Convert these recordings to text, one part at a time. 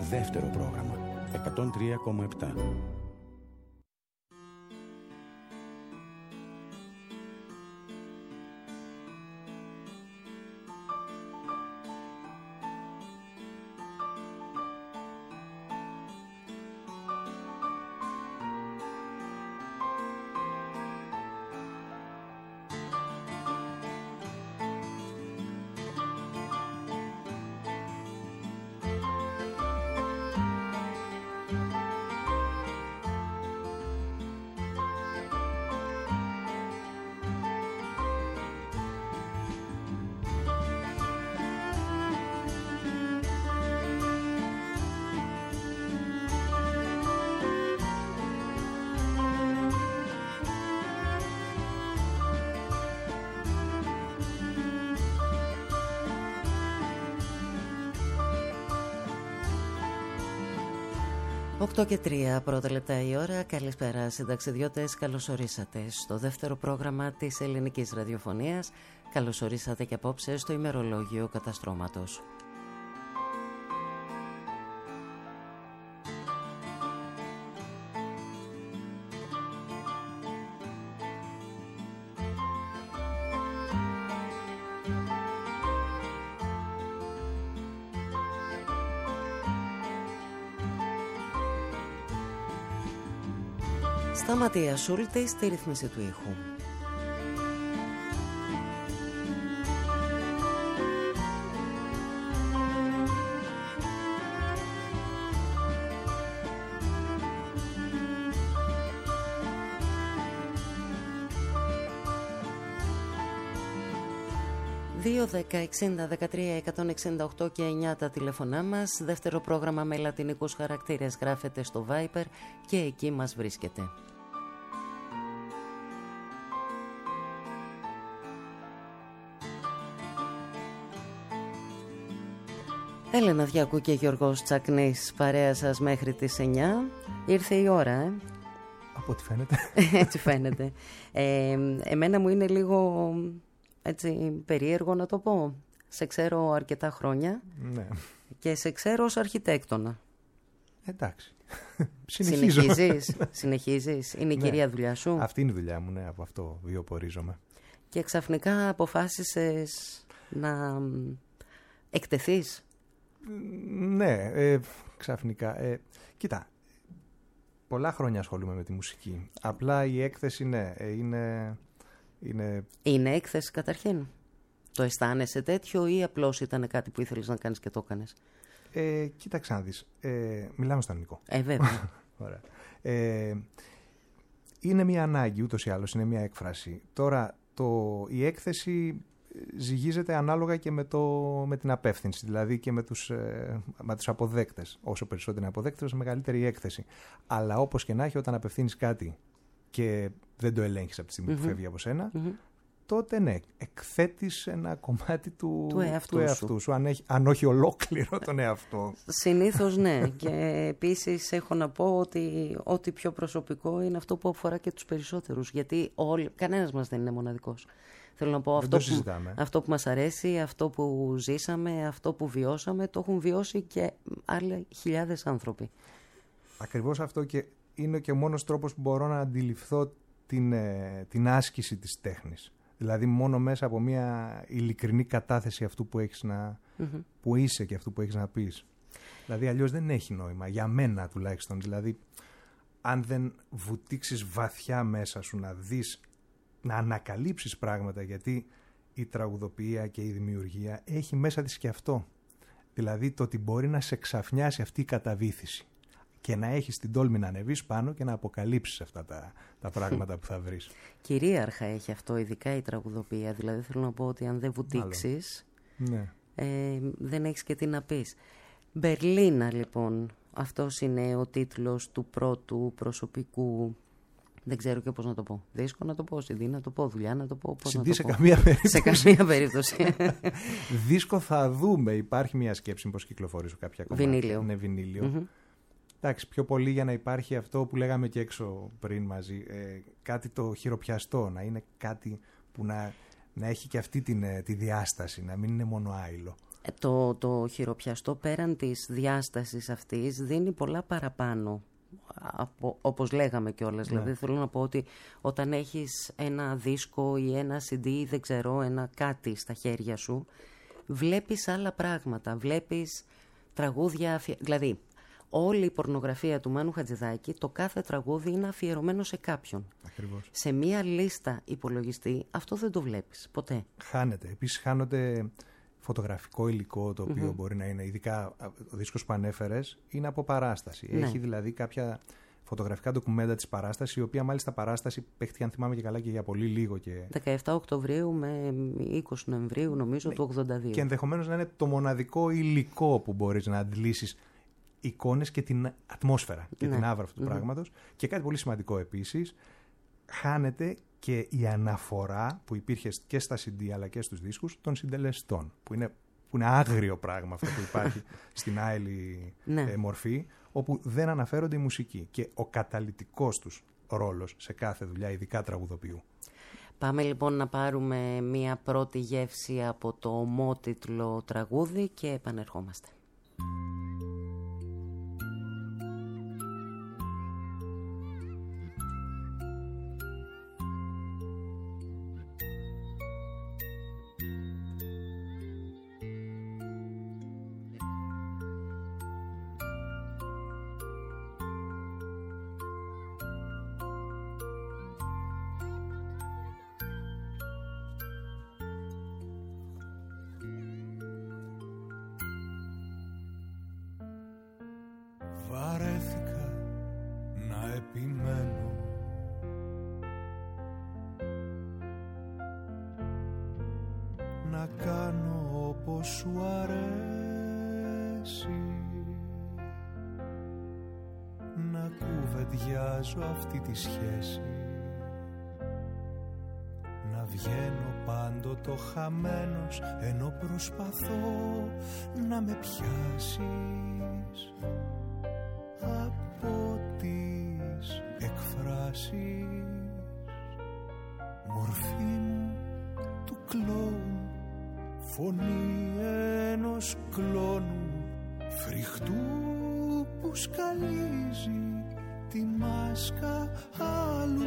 Δεύτερο πρόγραμμα 103,7. Οκτώ και 3 πρώτα λεπτά η ώρα. Καλησπέρα συνταξιδιώτες, καλώς ορίσατε στο δεύτερο πρόγραμμα της ελληνικής ραδιοφωνίας. Καλώς ορίσατε και απόψε στο ημερολόγιο καταστρώματος. Ματία Σούλτη στη ρύθμιση του ήχου. Δύο 10-60-13-168 και 9 τα τηλεφωνά μας. Δεύτερο πρόγραμμα με λατινικούς χαρακτήρες γράφεται στο Viber και εκεί μας βρίσκεται. Έλενα Διάκου και Γιώργος Τσακνής, παρέα σας μέχρι τις 9. Ήρθε η ώρα, Από ό,τι φαίνεται. Έτσι φαίνεται. Εμένα μου είναι λίγο έτσι περίεργο να το πω. Σε ξέρω αρκετά χρόνια. Ναι. Και σε ξέρω ως αρχιτέκτονα. Εντάξει. Συνεχίζεις. Είναι η κυρία δουλειά σου. Αυτή είναι η δουλειά μου, ναι. Από αυτό βιοπορίζομαι. Και ξαφνικά αποφάσισες να εκτεθείς. Ναι, ξαφνικά. Κοίτα, πολλά χρόνια ασχολούμαι με τη μουσική. Απλά η έκθεση, ναι, είναι έκθεση καταρχήν. Το αισθάνεσαι τέτοιο ή απλώς ήταν κάτι που ήθελες να κάνεις και το έκανες? Κοίταξε να δεις. Μιλάμε στο ελληνικό. Βέβαια. Ωραία. Είναι μια ανάγκη, ούτως ή άλλως, είναι μια έκφραση. Τώρα, η έκθεση ζυγίζεται ανάλογα και με την απεύθυνση, δηλαδή και με τους αποδέκτες. Όσο περισσότερο είναι αποδέκτες, όσο μεγαλύτερη η έκθεση. Αλλά όπως και να έχει, όταν απευθύνεις κάτι και δεν το ελέγχεις από τη στιγμή που φεύγει από σένα, τότε ναι, εκθέτεις ένα κομμάτι του εαυτού σου, αν όχι ολόκληρο τον εαυτό. Συνήθως ναι. Και επίσης έχω να πω ότι ό,τι πιο προσωπικό είναι αυτό που αφορά και τους περισσότερους. Γιατί κανένας μας δεν είναι μοναδικός. Θέλω να πω, αυτό που μας αρέσει, αυτό που ζήσαμε, αυτό που βιώσαμε, το έχουν βιώσει και άλλοι χιλιάδες άνθρωποι. Ακριβώς αυτό, και είναι και ο μόνος τρόπος που μπορώ να αντιληφθώ την άσκηση της τέχνης. Δηλαδή μόνο μέσα από μια ειλικρινή κατάθεση αυτού που έχεις που είσαι και αυτού που έχεις να πεις. Δηλαδή αλλιώς δεν έχει νόημα, για μένα τουλάχιστον. Δηλαδή αν δεν βουτήξεις βαθιά μέσα σου να δεις, να ανακαλύψεις πράγματα, γιατί η τραγουδοποιία και η δημιουργία έχει μέσα της και αυτό. Δηλαδή το ότι μπορεί να σε ξαφνιάσει αυτή η καταβήθηση και να έχεις την τόλμη να ανεβείς πάνω και να αποκαλύψεις αυτά τα πράγματα που θα βρεις. Κυρίαρχα έχει αυτό, ειδικά η τραγουδοποιία. Δηλαδή θέλω να πω ότι αν δεν βουτήξεις, ναι, δεν έχεις και τι να πεις. Μπερλίνα λοιπόν, αυτός είναι ο τίτλος του πρώτου προσωπικού. Δεν ξέρω και πώς να το πω. Δίσκο να το πω, CD να το πω, δουλειά να το πω. Πώς να το σε πω. καμία περίπτωση. Σε καμία περίπτωση. Δίσκο θα δούμε. Υπάρχει μια σκέψη πως κυκλοφορήσω κάποια κομμάτια. Βινίλιο. Ναι, βινίλιο. Εντάξει, πιο πολύ για να υπάρχει αυτό που λέγαμε και έξω πριν μαζί. Κάτι το χειροπιαστό, να είναι κάτι που να έχει και αυτή τη διάσταση, να μην είναι μόνο άειλο. Το χειροπιαστό πέραν της διάστασης αυτής δίνει πολλά παραπάνω, όπως λέγαμε κιόλας. Ναι. Δηλαδή θέλω να πω ότι όταν έχεις ένα δίσκο ή ένα CD ή δεν ξέρω, ένα κάτι στα χέρια σου, βλέπεις άλλα πράγματα, βλέπεις τραγούδια, δηλαδή όλη η πορνογραφία του Μάνου Χατζηδάκη, το κάθε τραγούδι είναι αφιερωμένο σε κάποιον. Ακριβώς. Σε μία λίστα υπολογιστή αυτό δεν το βλέπεις ποτέ. Χάνεται. Επίσης χάνονται φωτογραφικό υλικό, το οποίο μπορεί να είναι, ειδικά ο δίσκος που ανέφερες, είναι από παράσταση. Ναι. Έχει δηλαδή κάποια φωτογραφικά ντοκουμέντα της παράστασης, η οποία μάλιστα παράσταση παίχτηκε, αν θυμάμαι και καλά, και για πολύ λίγο. 17 Οκτωβρίου με 20 Νοεμβρίου, νομίζω, του 82. Και ενδεχομένως να είναι το μοναδικό υλικό που μπορείς να αντλήσεις εικόνες και την ατμόσφαιρα και την άβρα αυτού του πράγματος. Και κάτι πολύ σημαντικό επίσης, χάνεται και η αναφορά που υπήρχε και στα CD αλλά και στους δίσκους των συντελεστών, που είναι άγριο πράγμα αυτό που υπάρχει στην άειλη μορφή, όπου δεν αναφέρονται οι μουσικοί και ο καταλυτικός τους ρόλος σε κάθε δουλειά, ειδικά τραγουδοποιού. Πάμε λοιπόν να πάρουμε μία πρώτη γεύση από το ομότιτλο τραγούδι και επανερχόμαστε. Βαρέθηκα να επιμένω, να κάνω όπως σου αρέσει, να κουβεντιάζω αυτή τη σχέση, να βγαίνω πάντοτο χαμένος, ενώ προσπαθώ να με πιάσεις από τις εκφράσεις. Μορφή μου του κλόουν, φωνή ενός κλόνου, φρικτού που σκαλίζει τη μάσκα άλλου.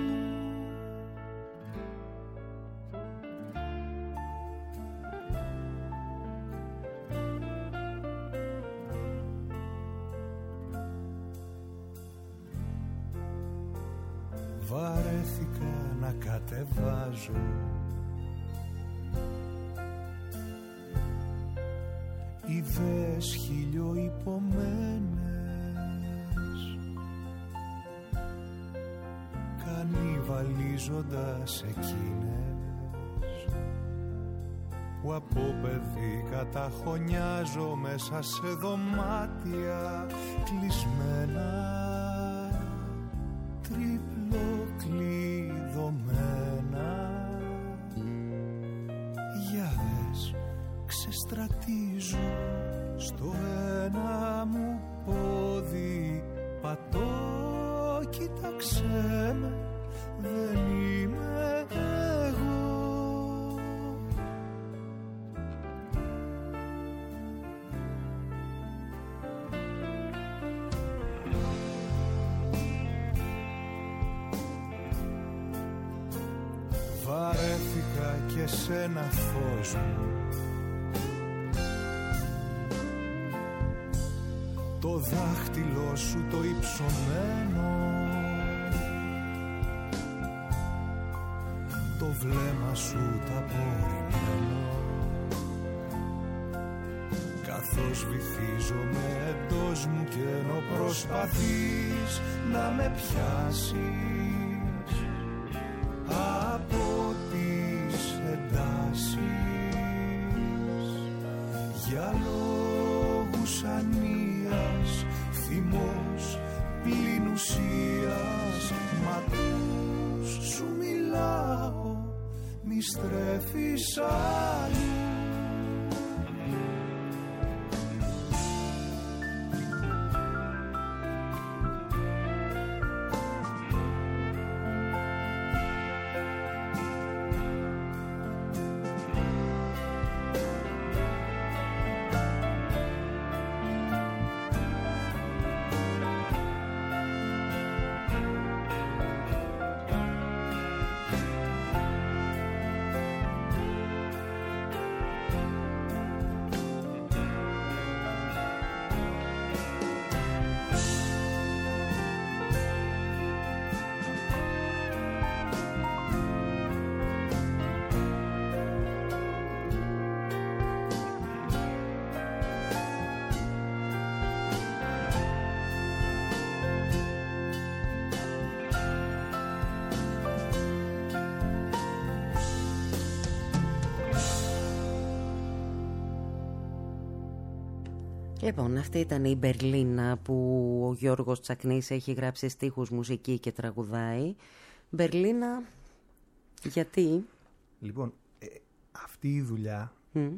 Βαρέθηκα να κατεβάζω ιδέες χιλιοϊπωμένες, κανιβαλίζοντας εκείνες που από παιδί καταχωνιάζω μέσα σε δωμάτια κλεισμένα, τριπλοκλειδωμένα. Για δες, ξεστρατίζω στο ένα μου πόδι, πατώ, κοίταξέ με, δεν είμαι εγώ. Βαρέθηκα και σένα φως μου, το δάχτυλο σου το υψωμένο, το βλέμμα σου το απορριμμένο, καθώς βυθίζομαι εντός μου και ενώ προσπαθείς να με πιάσεις από τις εντάσεις, για λόγους ανίας, θυμός πλην ουσίας, ματούς σου μιλάω, μη στρέφεις αλλού. Λοιπόν, αυτή ήταν η Μπερλίνα που ο Γιώργος Τσακνής έχει γράψει στίχους, μουσική και τραγουδάει. Μπερλίνα, γιατί? Λοιπόν, αυτή η δουλειά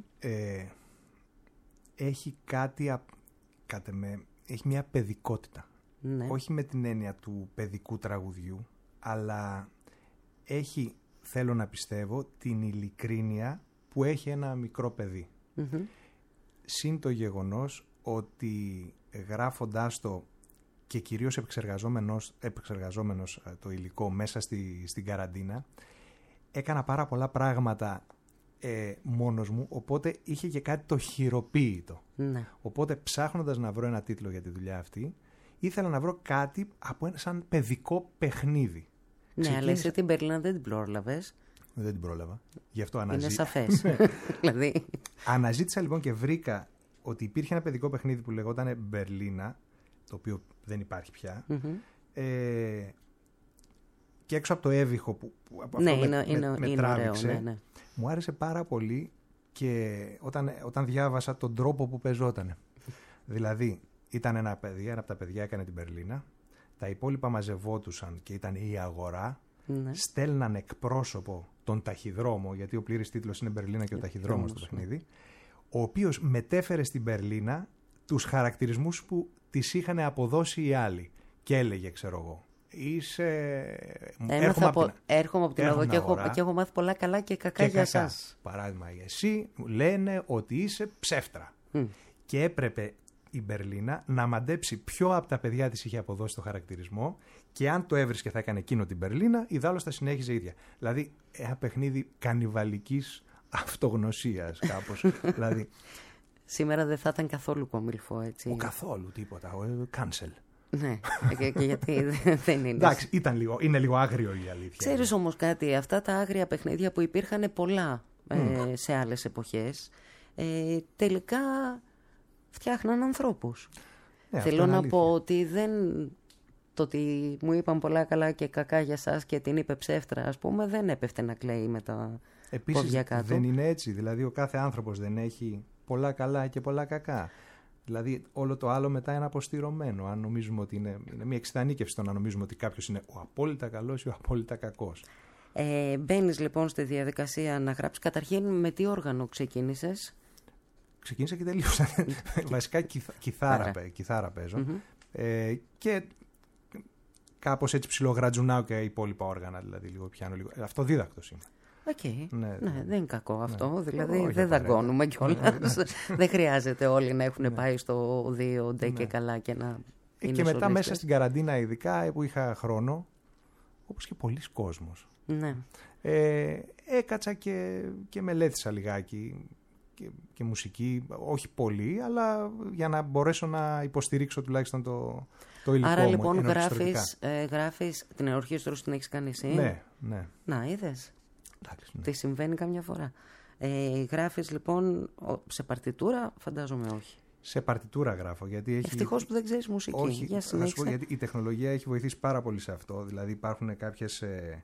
έχει κάτι, έχει μια παιδικότητα. Ναι. Όχι με την έννοια του παιδικού τραγουδιού, αλλά έχει, θέλω να πιστεύω, την ειλικρίνεια που έχει ένα μικρό παιδί. Συν το γεγονός ότι γράφοντάς το και κυρίως επεξεργαζόμενος το υλικό μέσα στην καραντίνα, έκανα πάρα πολλά πράγματα μόνος μου, οπότε είχε και κάτι το χειροποίητο. Ναι. Οπότε ψάχνοντας να βρω ένα τίτλο για τη δουλειά αυτή, ήθελα να βρω κάτι από σαν παιδικό παιχνίδι. Ναι, αλλά εσύ την Μπερλίνα δεν την πρόλαβες. Δεν την πρόλαβα. Γι' αυτό είναι σαφές. Δηλαδή... Αναζήτησα λοιπόν και βρήκα ότι υπήρχε ένα παιδικό παιχνίδι που λεγόταν Μπερλίνα, το οποίο δεν υπάρχει πια. Και έξω από το έβυχο που από ναι, αυτό με τράβηξε, ωραίο, ναι. Μου άρεσε πάρα πολύ και όταν διάβασα τον τρόπο που παίζότανε. Δηλαδή, ήταν ένα από τα παιδιά έκανε την Μπερλίνα, τα υπόλοιπα μαζευόντουσαν και ήταν η αγορά, στέλναν εκπρόσωπο τον ταχυδρόμο, γιατί ο πλήρης τίτλος είναι Μπερλίνα και ο ταχυδρόμος στο παιχνίδι, ο οποίος μετέφερε στην Μπερλίνα τους χαρακτηρισμούς που τις είχαν αποδώσει οι άλλοι και έλεγε, ξέρω εγώ, έρχομαι από την αγορά και έχω μάθει πολλά καλά και κακά για εσάς. Παράδειγμα, εσύ λένε ότι είσαι ψεύτρα. Και έπρεπε η Μπερλίνα να μαντέψει ποιο από τα παιδιά της είχε αποδώσει το χαρακτηρισμό και αν το έβρισκε θα έκανε εκείνο την Μπερλίνα, ιδάλλως θα συνέχιζε ίδια. Δηλαδή, ένα παιχνίδι κανιβαλικής αυτογνωσίας κάπως. Δηλαδή, σήμερα δεν θα ήταν καθόλου κομιλφό, έτσι. Καθόλου τίποτα. Cancel. Ναι, και γιατί δεν είναι. Εντάξει, είναι λίγο άγριο η αλήθεια. Ξέρεις όμως κάτι, αυτά τα άγρια παιχνίδια που υπήρχαν πολλά σε άλλες εποχές, τελικά φτιάχναν ανθρώπους. Θέλω να πω ότι το ότι μου είπαν πολλά καλά και κακά για σας και την είπε ψεύτρα, ας πούμε, δεν έπεφτε να κλαίει με τα πόδια κάτω. Δεν είναι έτσι. Δηλαδή, ο κάθε άνθρωπος δεν έχει πολλά καλά και πολλά κακά. Δηλαδή, όλο το άλλο μετά είναι αποστηρωμένο. Αν νομίζουμε ότι είναι μια εξειδανίκευση το να νομίζουμε ότι κάποιος είναι ο απόλυτα καλός ή ο απόλυτα κακός. Μπαίνεις λοιπόν στη διαδικασία να γράψεις. Καταρχήν, με τι όργανο ξεκίνησες? Ξεκίνησα και τελείωσα. Βασικά κιθάρα παίζω. Και κάπως έτσι ψιλογρατζουνάω και υπόλοιπα όργανα, δηλαδή λίγο πιάνω λίγο. Αυτοδίδακτος είμαι. Ναι, δεν είναι κακό αυτό. Δηλαδή δεν δαγκώνουμε κιόλας. Δεν χρειάζεται όλοι να έχουν πάει στο 2 ντε και καλά και να. Και μετά μέσα στην καραντίνα, ειδικά που είχα χρόνο, όπως και πολλοί κόσμος. Ναι. Έκατσα και μελέτησα λιγάκι και μουσική, όχι πολύ, αλλά για να μπορέσω να υποστηρίξω τουλάχιστον το υλικό. Άρα μου, λοιπόν γράφεις την ορχήστρα την έχεις κάνει εσύ? Ναι. Να, είδες. Εντάξει, ναι. Τι συμβαίνει καμιά φορά. Γράφεις λοιπόν σε παρτιτούρα, φαντάζομαι όχι. Σε παρτιτούρα γράφω. Ευτυχώς που δεν ξέρεις μουσική. Όχι, θα σου πω, γιατί η τεχνολογία έχει βοηθήσει πάρα πολύ σε αυτό. Δηλαδή υπάρχουν κάποιες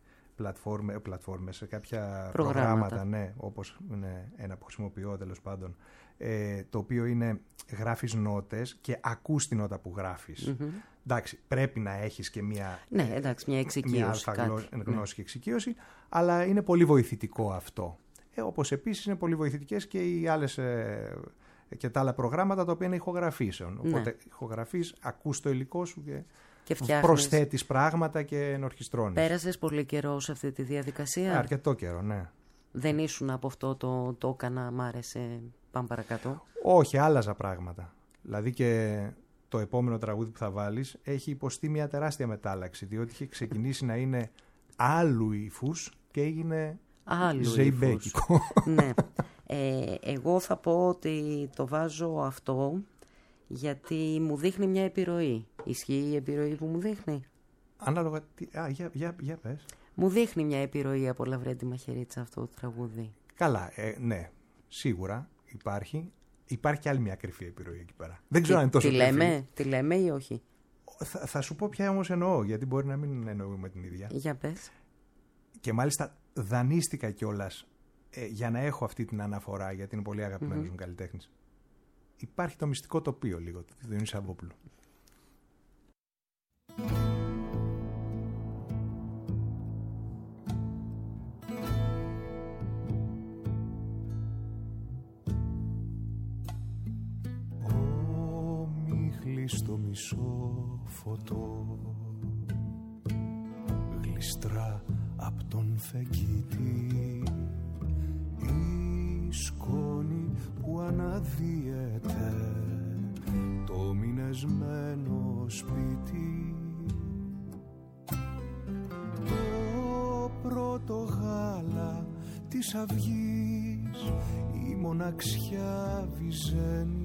πλατφόρμες, κάποια προγράμματα, ναι, όπως είναι ένα που χρησιμοποιώ τέλος πάντων, το οποίο είναι γράφεις νότες και ακούς την νότα που γράφεις. Εντάξει, πρέπει να έχεις και μια εξοικείωση, γνώση και εξοικείωση, αλλά είναι πολύ βοηθητικό αυτό. Όπως επίσης είναι πολύ βοηθητικές και οι άλλες και τα άλλα προγράμματα τα οποία είναι ηχογραφήσεων. Οπότε ηχογραφείς, ακούς το υλικό σου και προσθέτεις πράγματα και ενορχιστρώνεις. Πέρασες πολύ καιρό σε αυτή τη διαδικασία? Αρκετό καιρό, ναι. Δεν ήσουν από αυτό το έκανα, μ' άρεσε, πάμε παρακάτω? Όχι, άλλαζα πράγματα. Δηλαδή και το επόμενο τραγούδι που θα βάλεις έχει υποστεί μια τεράστια μετάλλαξη, διότι είχε ξεκινήσει να είναι άλλου ύφους και έγινε ζεϊμπέκικο. Ναι. Εγώ θα πω ότι το βάζω αυτό γιατί μου δείχνει μια επιρροή. Ισχύει η επιρροή που μου δείχνει? Ανάλογα. Για πες. Μου δείχνει μια επιρροή από Λαβρέντη Μαχαιρίτσα αυτό το τραγούδι. Καλά, ναι. Σίγουρα υπάρχει. Υπάρχει και άλλη μια κρυφή επιρροή εκεί πέρα. Δεν ξέρω αν είναι τόσο κρυφή. Τη λέμε ή όχι? Θα σου πω ποια όμως εννοώ, γιατί μπορεί να μην εννοούμε την ίδια. Για πες. Και μάλιστα δανείστηκα κιόλας για να έχω αυτή την αναφορά, γιατί είναι πολύ αγαπημένος μου καλλιτέχνης. υπάρχει το μυστικό τοπίο λίγο του Διονύση Σαββόπουλου. Στο μισό φωτό γλιστρά απ' τον φεγγίτη η σκόνη που αναδύεται το μηνεσμένο σπίτι, το πρώτο γάλα της αυγής, η μοναξιά βυζένει.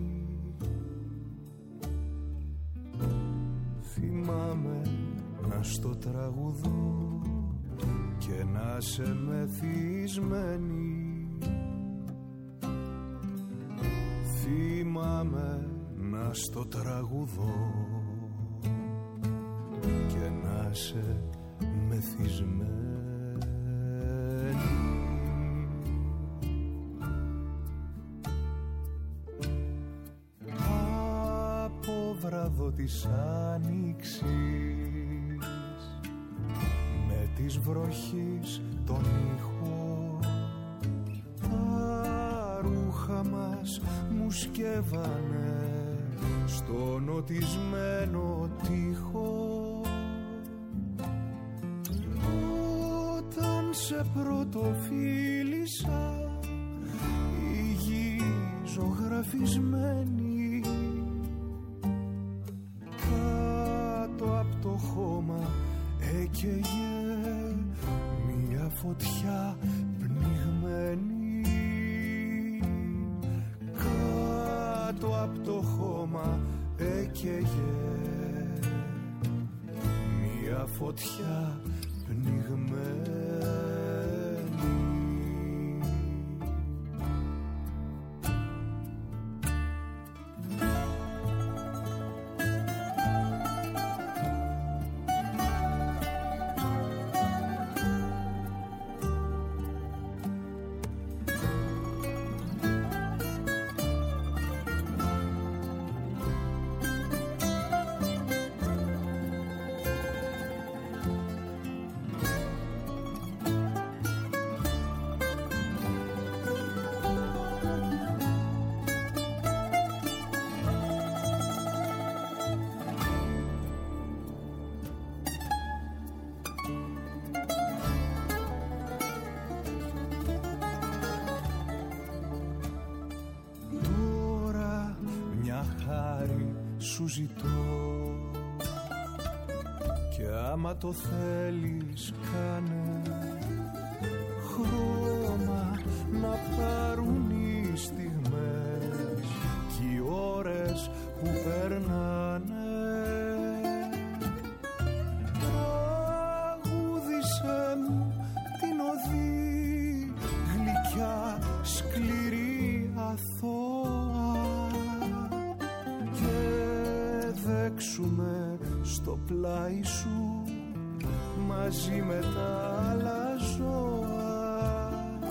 Θυμάμαι να στο τραγουδώ και να σε μεθυσμένη. Θυμάμαι να στο τραγουδώ και να σε μεθυσμένη. Από βράδο της άνοιξης με της βροχής τον ήχο, τα ρούχα μας μου σκεύανε στο νοτισμένο τοίχο. Όταν σε πρωτοφίλησα η γη ζωγραφισμένη, κάτω απ' το χώμα έκαιγε μια φωτιά πνιγμένη. Κάτω απ' το χώμα έκαιγε μια φωτιά πνιγμένη. Σου ζητώ και άμα το θέλεις κάνε χρώμα να πάρουν οι στιγμές κι οι ώρες που περνάνε. Τραγούδισέ μου την οδή γλυκιά, σκληρή, αθώα δέξουμε στο πλάι σου μαζί με τα άλλα ζώα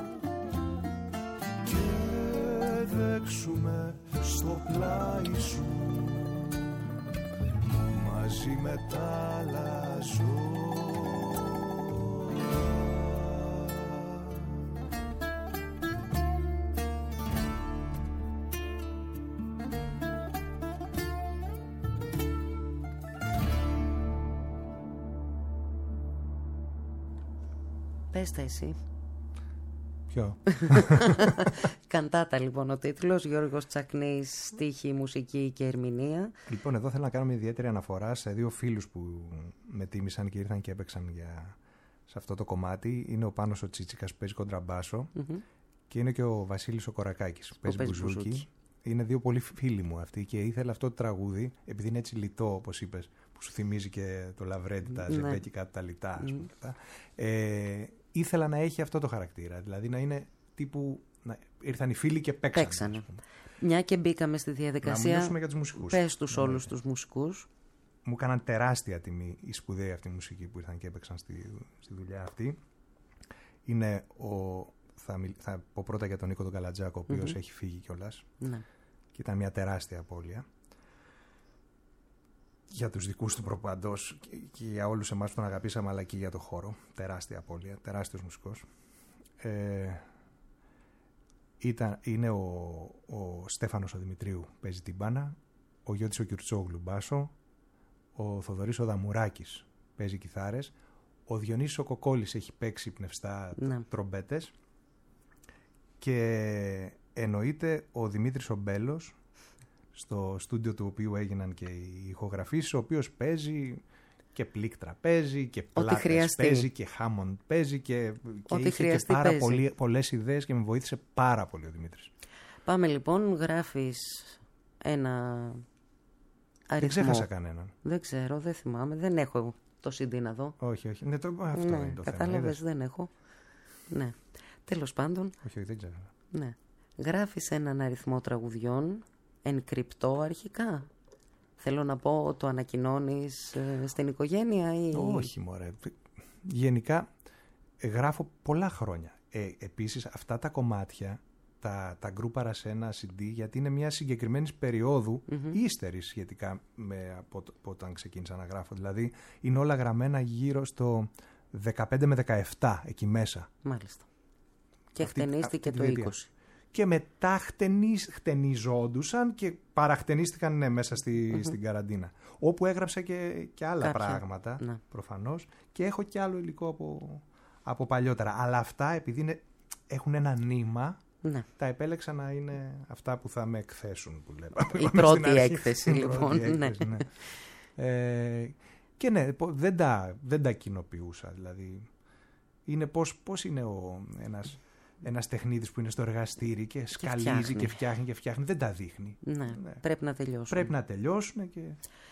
και δέξουμε στο πλάι σου μαζί με τα άλλα ζώα. Πες τα εσύ. Ποιο? Καντάτα λοιπόν ο τίτλος, Γιώργος Τσακνής, στίχη, μουσική και ερμηνεία. Λοιπόν, εδώ θέλω να κάνουμε ιδιαίτερη αναφορά σε δύο φίλους που με τίμησαν και ήρθαν και έπαιξαν σε αυτό το κομμάτι. Είναι ο Πάνος ο Τσίτσικας που παίζει κοντραμπάσο και είναι και ο Βασίλης ο Κορακάκης που παίζει μπουζούκι. Είναι δύο πολύ φίλοι μου αυτοί και ήθελα αυτό το τραγούδι, επειδή είναι έτσι λιτό όπως είπες, που σου θυμίζει και το Λαβρέντι, τα ζεμπέκικα, τα λιτά, ας πούμε. Ήθελα να έχει αυτό το χαρακτήρα, δηλαδή να είναι τύπου ήρθαν οι φίλοι και παίξανε. Μια και μπήκαμε στη διαδικασία, να μιλήσουμε για τους μουσικούς. Πες τους όλους τους μουσικούς. Μου έκαναν τεράστια τιμή η σπουδαίοι αυτή μουσική που ήρθαν και έπαιξαν στη δουλειά αυτή. Είναι θα πω πρώτα για τον Νίκο τον Καλατζάκο, ο οποίος έχει φύγει κιόλας. και ήταν μια τεράστια απώλεια για τους δικούς του προπαντός και για όλους εμάς που τον αγαπήσαμε, αλλά και για το χώρο. Τεράστια απώλεια, τεράστιος μουσικός. Είναι ο Στέφανος ο Δημητρίου, παίζει τυμπάνα, ο Γιώτης ο Κιουρτσόγλου μπάσο, ο Θοδωρής ο Δαμουράκης παίζει κιθάρες, ο Διονύσης ο Κοκόλης έχει παίξει πνευστά τρομπέτες και εννοείται ο Δημήτρης ο Μπέλος, στο στούντιο του οποίου έγιναν και οι ηχογραφήσεις, ο οποίος παίζει και πλήκτρα παίζει και πλάτες παίζει και Hammond παίζει και είχε και πάρα πολλές ιδέες και με βοήθησε πάρα πολύ ο Δημήτρης. Πάμε λοιπόν, γράφεις ένα αριθμό. Δεν ξέχασα κανέναν. Δεν ξέρω, δεν θυμάμαι, δεν έχω το CD να δω. Όχι. Αυτό είναι το θέμα. Κατάλαβες, δεν έχω. Ναι. Τέλος πάντων. Όχι, δεν ξέρω. Ναι. Γράφεις έναν αριθμό τραγουδιών, ενκρυπτό αρχικά. Θέλω να πω, το ανακοινώνεις στην οικογένεια ή... Όχι μωρέ. Γενικά γράφω πολλά χρόνια. Επίσης αυτά τα κομμάτια τα γκρούπαρα σε ένα CD γιατί είναι μια συγκεκριμένη περίοδου ύστερη σχετικά από όταν ξεκίνησα να γράφω. Δηλαδή είναι όλα γραμμένα γύρω στο 15 με 17 εκεί μέσα. Μάλιστα. Και χτενίστηκε το 20. Και μετά χτενιζόντουσαν και παραχτενίστηκαν μέσα στην καραντίνα. Όπου έγραψα και άλλα πράγματα, προφανώς, και έχω και άλλο υλικό από παλιότερα. Αλλά αυτά, επειδή έχουν ένα νήμα, τα επέλεξα να είναι αυτά που θα με εκθέσουν, που λέμε. Η πρώτη έκθεση, λοιπόν. Και ναι, δεν τα κοινοποιούσα. Δηλαδή, είναι πώς είναι ένας τεχνίτης που είναι στο εργαστήρι και σκαλίζει και φτιάχνει, δεν τα δείχνει. Ναι. Πρέπει να τελειώσουν. Πρέπει να τελειώσουν και...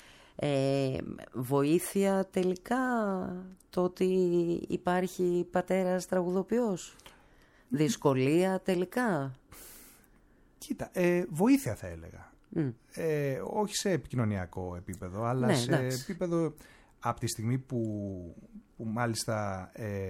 βοήθεια τελικά το ότι υπάρχει πατέρας τραγουδοποιός. Δυσκολία τελικά. Κοίτα, βοήθεια θα έλεγα. Όχι σε επικοινωνιακό επίπεδο, αλλά σε επίπεδο από τη στιγμή που μάλιστα...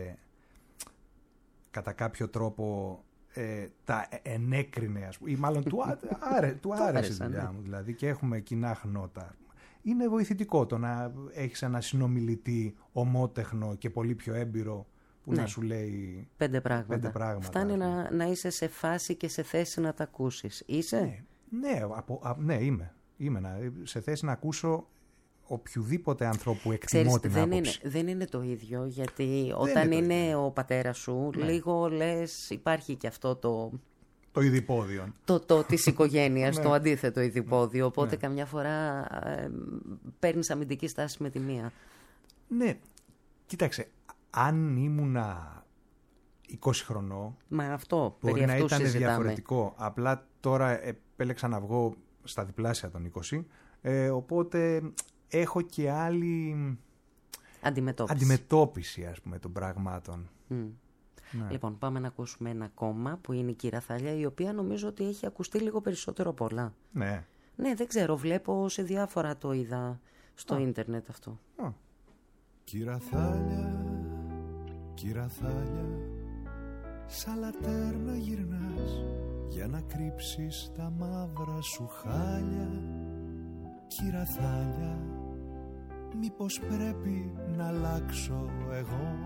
κατά κάποιο τρόπο τα ενέκρινε, ας πούμε, ή μάλλον του άρεσε η δουλειά μου, δηλαδή, και έχουμε κοινά χνότα. Είναι βοηθητικό το να έχεις ένα συνομιλητή ομότεχνο και πολύ πιο έμπειρο που να σου λέει 5 πράγματα. Φτάνει να είσαι σε φάση και σε θέση να τα ακούσεις. Είσαι? Ναι, είμαι σε θέση να ακούσω οποιουδήποτε ανθρώπου εκτιμώ την άποψη. Δεν είναι το ίδιο, γιατί όταν είναι ο πατέρας σου, λίγο λες, υπάρχει και αυτό το ειδιπόδιο. Το της οικογένειας, το αντίθετο ειδιπόδιο, οπότε καμιά φορά παίρνεις αμυντική στάση με τη μία. Ναι, κοίταξε, αν ήμουνα 20 χρονών, αυτό, μπορεί να ήταν διαφορετικό. Απλά τώρα επέλεξα να βγω στα διπλάσια των 20, οπότε... έχω και άλλη αντιμετώπιση, ας πούμε, των πραγμάτων. Ναι. Λοιπόν, πάμε να ακούσουμε ένα κόμμα που είναι η Κύρα Θάλια, η οποία νομίζω ότι έχει ακουστεί λίγο περισσότερο από όλα. Ναι. Ναι, δεν ξέρω, βλέπω σε διάφορα, το είδα στο ίντερνετ αυτό. Κύρα Θάλια, Κύρα Θάλια, σαν λατέρνα γυρνάς για να κρύψεις τα μαύρα σου χάλια. Κύρα Θάλια, μήπως πρέπει να αλλάξω εγώ?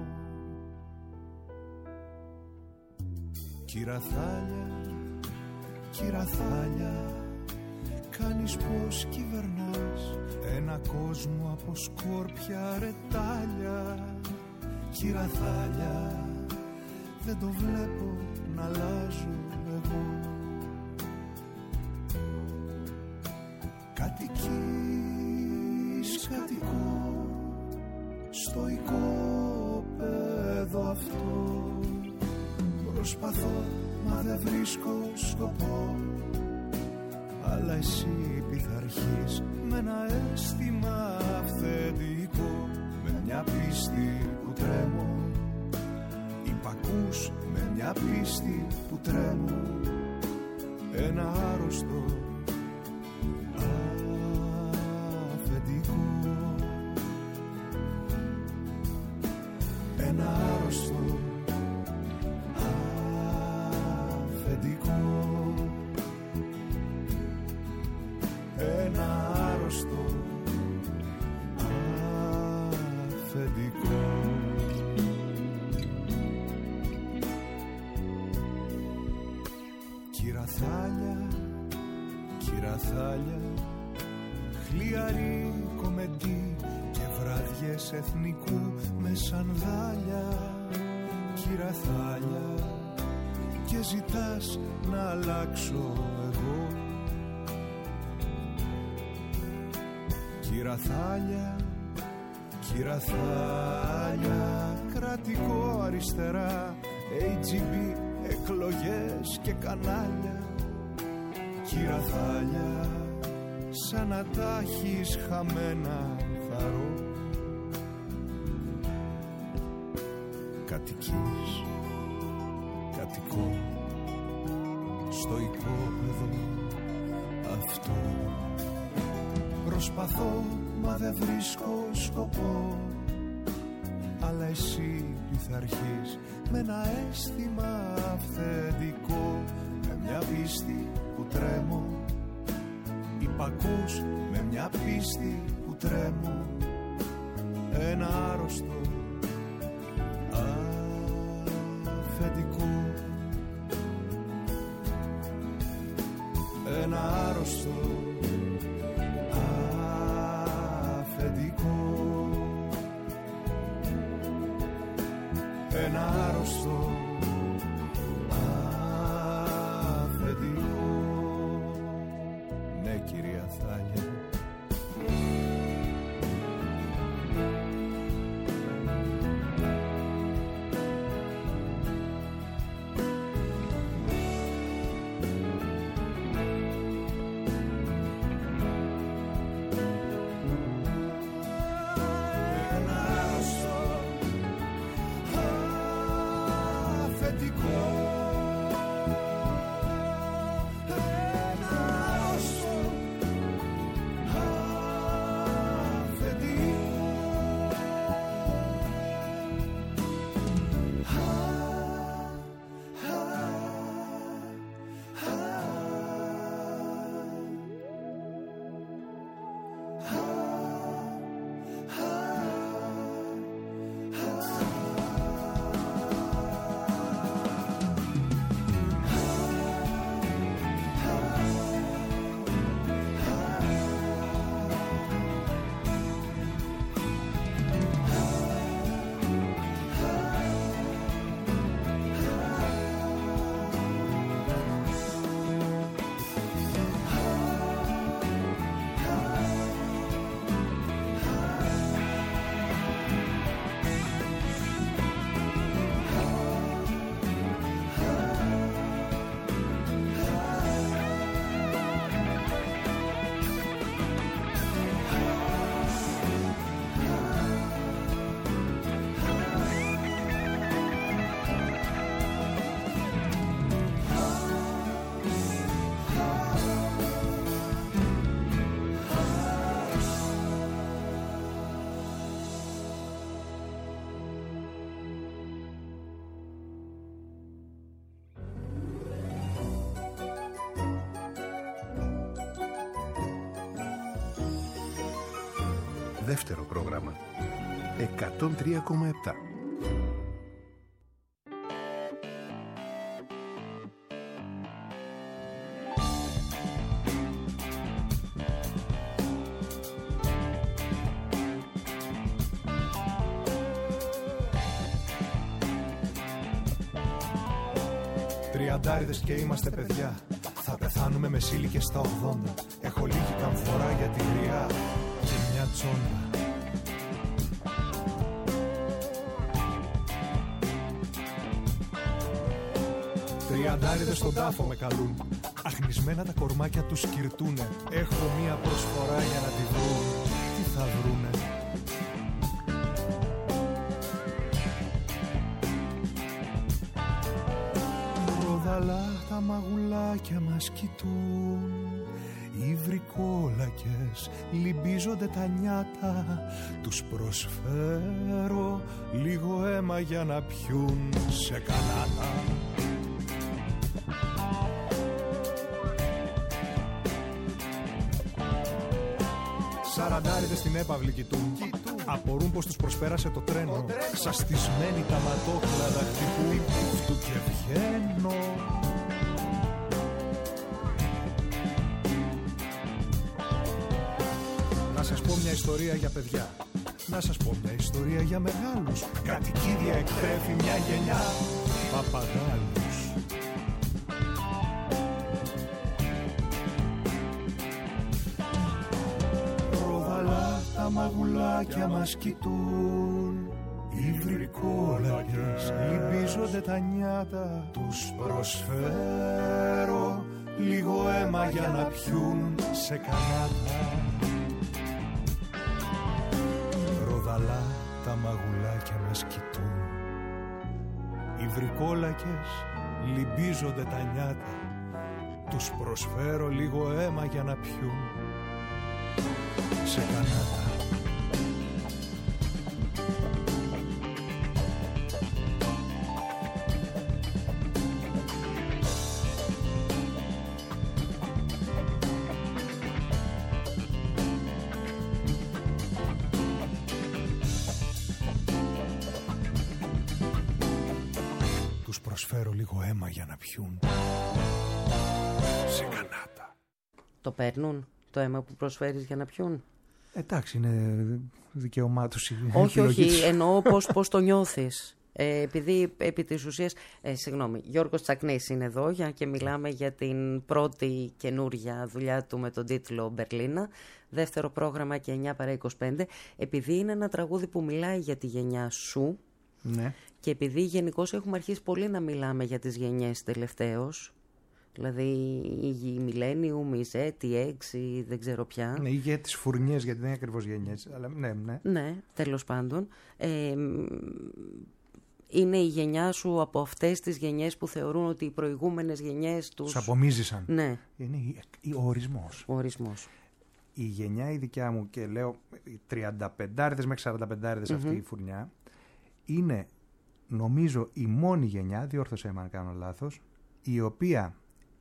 Κύρα Θάλια, Κύρα Θάλια, κάνεις πως κυβερνάς ένα κόσμο από σκόρπια ρετάλια. Κύρα Θάλια, δεν το βλέπω να αλλάζω εγώ. Κατοικείς, κατοικώ στο οικόπεδο αυτό. Προσπαθώ μα δεν βρίσκω σκοπό, αλλά εσύ πειθαρχείς με ένα αίσθημα αυθεντικό, με μια πίστη που τρέμω. Υπακούς με μια πίστη που τρέμω, ένα άρρωστο αφεντικό, ένα άρρωστο αφεντικό. κυραφάλια, χλιαρή κομμεντή και βραδιές εθνικού με σανδάλια. Κυραφάλια, και ζητάς να αλλάξω εγώ. Κυραφάλια, κυραφάλια, κρατικό αριστερά, AGB, εκλογές και κανάλια. Κυραφάλια, σαν να τα έχεις χαμένα θαρώ. Κατοικείς, κατοικώ στο υπόπεδο αυτό. Προσπαθώ μα δεν βρίσκω σκοπό, αλλά εσύ πειθαρχείς με ένα αίσθημα αυθεντικό. Με μια πίστη που τρέμω, υπακούς με μια πίστη που τρέμω. Ένα άρρωστο αφεντικό, ένα άρρωστο αφεντικό, ένα άρρωστο αφεντικό. Ναι, κυρία Θάλια. Δεύτερο πρόγραμμα 103,7. Τριαντάριδες και είμαστε παιδιά. Θα πεθάνουμε με σύλλικες στα 80. Έχω λίγη καμφορά για τη γριά και μια τσόντα. Τριαντάριδες στον τάφο με καλούν. Αχνισμένα τα κορμάκια τους σκυρτούνε. Έχω μια προσφορά για να τη βρουν. Τι θα βρούνε? Ροδαλά τα μαγουλάκια μας κοιτούν. Οι βρικόλακες λυμπίζονται τα νιάτα. Τους προσφέρω λίγο αίμα για να πιούν σε κανάτα. Σαραντάριδες στην έπαυλη κοιτούν. Απορούν πως τους προσπέρασε το τρένο. Ξαστισμένοι τα ματόκλαδα χτυπούν. Αυτού και βγαίνω. σας πω μια ιστορία για παιδιά, να σας πω μια ιστορία για μεγάλους. Κατοικίδια εκτρέφει μια γενιά παπαγάλους. Ροδαλά τα μαγουλάκια μας κοιτούν, οι βρικόλακες λυμπίζονται τα νιάτα. Τους προσφέρω λίγο αίμα για να πιούν σε κανάτα. Ροδαλά τα μαγουλάκια μας κοιτούν, οι βρικόλακες λυμπίζονται τα νιάτα. Τους προσφέρω λίγο αίμα για να πιούν σε κανάτα. Τους προσφέρω λίγο αίμα για να πιούν σε κανάτα. Το παίρνουν το αίμα που προσφέρεις για να πιούν? Εντάξει, είναι δικαίωμά τους. Όχι, εννοώ πώς το νιώθεις. Επειδή επί της ουσίας, Γιώργος Τσακνής είναι εδώ και μιλάμε για την πρώτη καινούρια δουλειά του με τον τίτλο Μπερλίνα, δεύτερο πρόγραμμα και 9 παρά 25, επειδή είναι ένα τραγούδι που μιλάει για τη γενιά σου, ναι. Και επειδή γενικώς έχουμε αρχίσει πολύ να μιλάμε για τις γενιές τελευταίως, δηλαδή η Millennium, η Z, η X, δεν ξέρω πια. Ναι, ή για τις φουρνιές, γιατί δεν είναι ακριβώς γενιές, αλλά ναι. Ναι, τέλος πάντων. Είναι η γενιά σου από αυτές τις γενιές που θεωρούν ότι οι προηγούμενες γενιές τους απομίζησαν. Ναι. Είναι ο ορισμός. Ο ορισμός. Η γενιά η δικιά μου, και λέω 35 μέχρι 45 αυτή η φουρνιά, είναι νομίζω η μόνη γενιά, διόρθωσέ με αν κάνω λάθος, η οποία